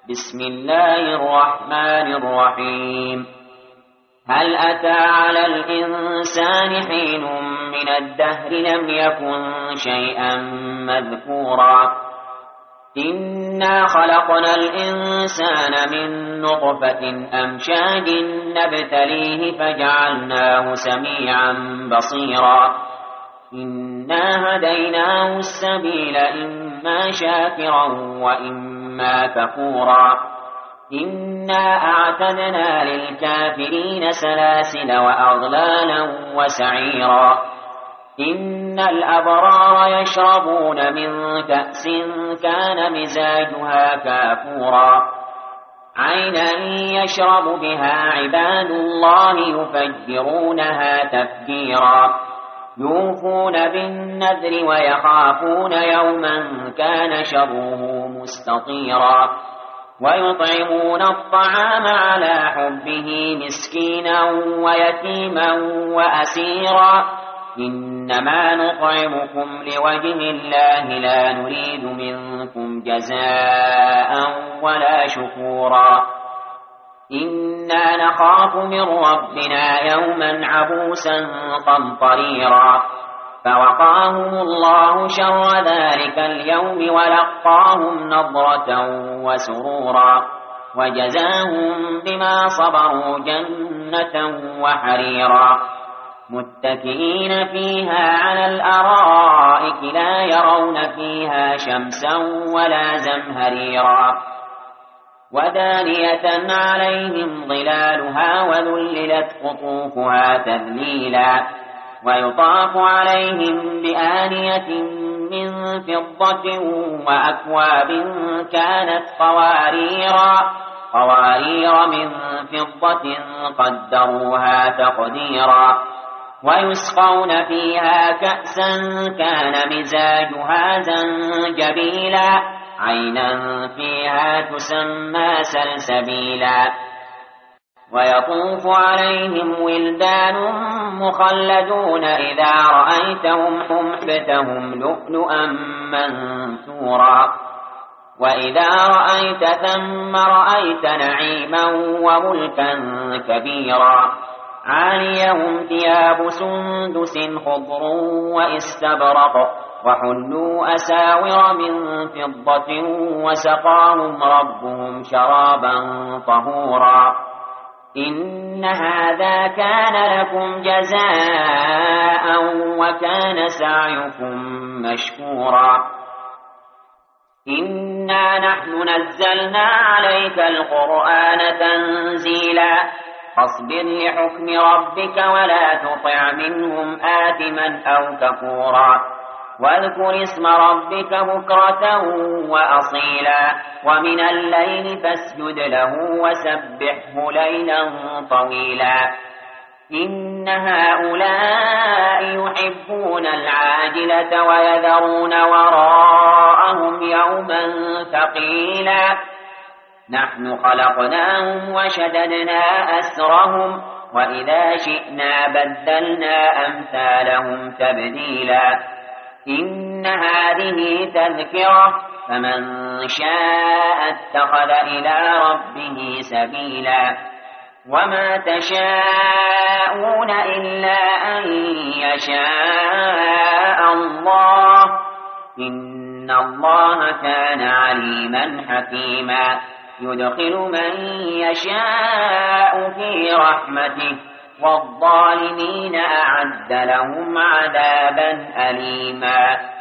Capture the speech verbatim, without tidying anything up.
بسم الله الرحمن الرحيم هل أتى على الإنسان حين من الدهر لم يكن شيئا مذكورا إنا خلقنا الإنسان من نطفة أمشاج نبتليه فجعلناه سميعا بصيرا إنا هديناه السبيل إما شاكرا وإما كفورا إنا أعتدنا للكافرين سلاسل وأغلالا وسعيرا إن الأبرار يشربون من كأس كان مزاجها كافورا عينا يشرب بها عباد الله يفجرونها تفجيرا يوفون بالنذر ويخافون يوما كان شره مستطيرا ويطعمون الطعام على حبه مسكينا ويتيما وأسيرا إنما نطعمكم لوجه الله لا نريد منكم جزاء ولا شكورا إنا نخاف من ربنا يوما عبوسا قمطريرا فوقاهم الله شر ذلك اليوم ولقاهم نضرة وسرورا وجزاهم بما صبروا جنة وحريرا متكئين فيها على الأرائك لا يرون فيها شمسا ولا زمهريرا ودانية عليهم ظلالها وذللت قطوفها تذليلا ويطاف عليهم بآنية من فضة وأكواب كانت قواريرا قوارير من فضة قدروها تقديرا ويسقون فيها كأسا كان مزاجها زنجبيلا عينا فيها تسمى سلسبيلا ويطوف عليهم ولدان مخلدون إذا رأيتهم حمفتهم لؤلؤا منثورا وإذا رأيت ثم رأيت نعيما وملكا كبيرا عاليهم ثياب سندس خضر واستبرق وحلوا أساور من فضة وسقاهم ربهم شرابا طهورا إن هذا كان لكم جزاء وكان سعيكم مشكورا إنا نحن نزلنا عليك القرآن تنزيلا فاصبر لحكم ربك ولا تطع منهم آثما أو كفورا واذكر اسم ربك بكرة وأصيلا ومن الليل فاسجد له وسبحه ليلا طويلا إن هؤلاء يحبون العاجلة ويذرون وراءهم يوما ثقيلا نحن خلقناهم وشددنا أسرهم وإذا شئنا بدلنا أمثالهم تبديلا إن هذه تذكرة فمن شاء اتخذ إلى ربه سبيلا وما تشاءون إلا أن يشاء الله إن الله كان عليما حكيما يدخل من يشاء في رحمته والظالمين أعد لهم عذابا أليما